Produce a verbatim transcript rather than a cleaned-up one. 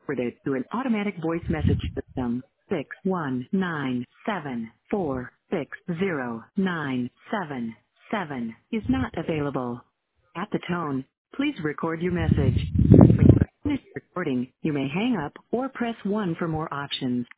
forwarded to an automatic voice message system. six one nine seven four six zero nine seven seven is not available. At the tone, please record your message. When you finish recording, you may hang up or press one for more options.